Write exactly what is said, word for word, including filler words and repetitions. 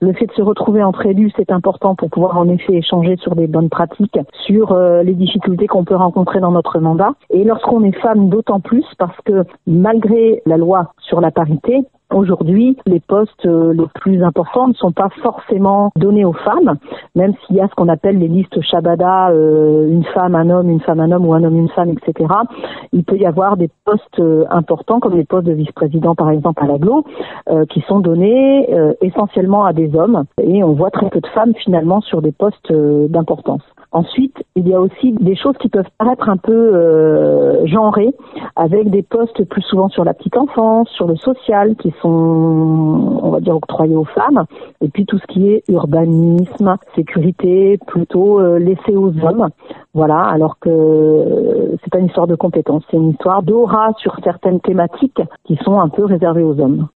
Le fait de se retrouver entre élus, c'est important pour pouvoir en effet échanger sur des bonnes pratiques, sur euh, les difficultés qu'on peut rencontrer dans notre mandat. Et lorsqu'on est femme, d'autant plus parce que malgré la loi sur la parité, aujourd'hui, les postes les plus importants ne sont pas forcément donnés aux femmes, même s'il y a ce qu'on appelle les listes Shabada, euh, une femme, un homme, une femme, un homme ou un homme, une femme, et cetera. Il peut y avoir des postes importants, comme les postes de vice-président par exemple à l'Aglo, euh, qui sont donnés euh, essentiellement à des hommes, et on voit très peu de femmes finalement sur des postes euh, d'importance. Ensuite, il y a aussi des choses qui peuvent paraître un peu euh, genrées, avec des postes plus souvent sur la petite enfance, sur le social, qui sont, on va dire, octroyés aux femmes. Et puis tout ce qui est urbanisme, sécurité, plutôt euh, laissé aux hommes. Voilà, alors que euh, c'est pas une histoire de compétences, c'est une histoire d'aura sur certaines thématiques qui sont un peu réservées aux hommes.